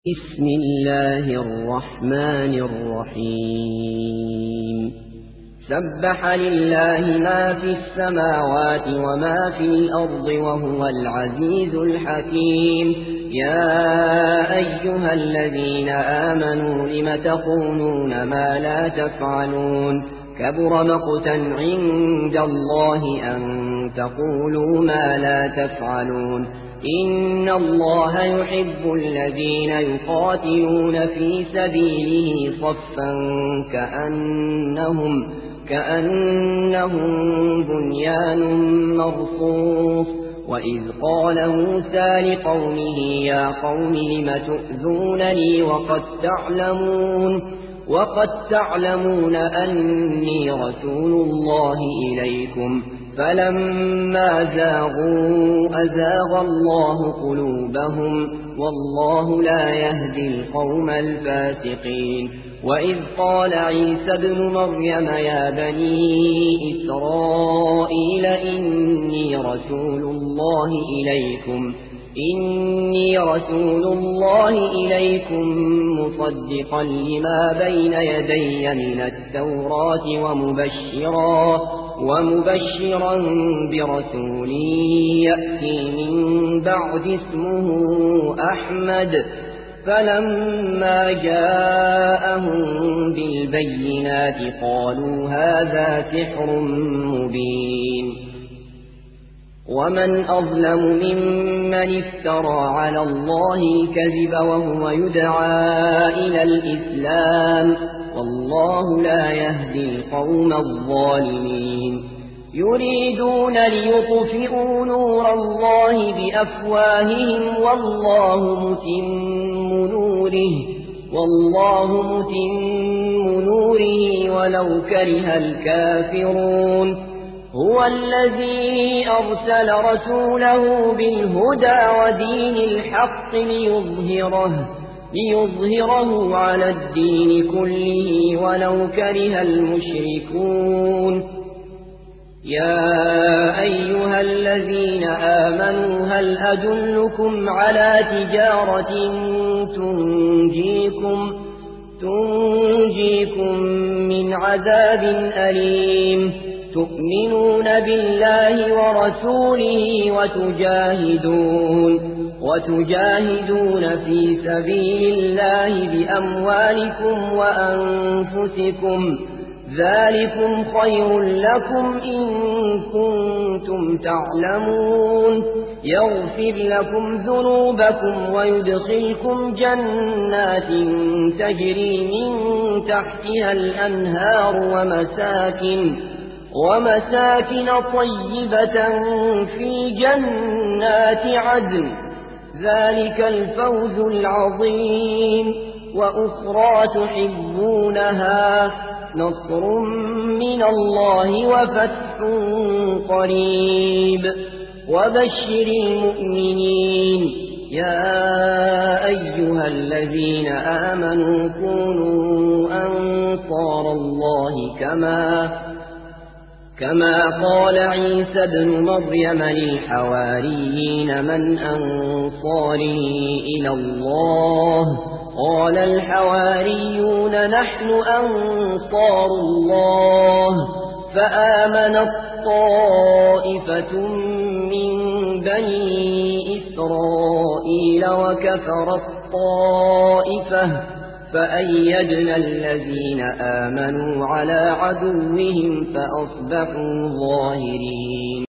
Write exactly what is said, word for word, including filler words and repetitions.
بسم الله الرحمن الرحيم سبح لله ما في السماوات وما في الأرض وهو العزيز الحكيم يا أيها الذين آمنوا لم تقولون ما لا تفعلون كبر مقتا عند الله أن تقولوا ما لا تفعلون إن الله يحب الذين يقاتلون في سبيله صفا كأنهم, كأنهم بنيان مرصوص وإذ قال موسى لقومه يا قوم لم تؤذونني وقد تعلمون, وقد تعلمون أني رسول الله إليكم فلما زاغوا أزاغ الله قلوبهم والله لا يهدي القوم الفاسقين وإذ قال عيسى ابن مريم يا بني إسرائيل إني رسول الله إليكم إني رسول الله إليكم مصدقا لما بين يدي من التوراة ومبشرا ومبشرا برسول يأتي من بعد اسمه أحمد فلما جاءهم بالبينات قالوا هذا سحر مبين ومن أظلم ممن افترى على الله الكذب وهو يدعى إلى الإسلام والله لا يهدي القوم الظالمين يريدون ليطفئوا نور الله بأفواههم والله متم نوره والله متم نوره ولو كره الكافرون هو الذي أرسل رسوله بالهدى ودين الحق ليظهره ليظهره على الدين كله ولو كره المشركون يا أيها الذين آمنوا هل أدلكم على تجارة تنجيكم, تنجيكم من عذاب أليم تؤمنون بالله ورسوله وتجاهدون وتجاهدون في سبيل الله بأموالكم وأنفسكم ذلكم خير لكم إن كنتم تعلمون يغفر لكم ذنوبكم ويدخلكم جنات تجري من تحتها الأنهار ومساكن ومساكن طيبة في جنات عدن ذلك الفوز العظيم وأخرى تحبونها نصر من الله وفتح قريب وبشر المؤمنين يا أيها الذين آمنوا كونوا أنصار الله كما كما قال عيسى ابن مريم للحواريين من أنصاري إلى الله قال الحواريون نحن أنصار الله فآمنت طائفة من بني إسرائيل وكفرت طائفة فأيدنا الذين آمنوا على عدوهم فأصبحوا ظاهرين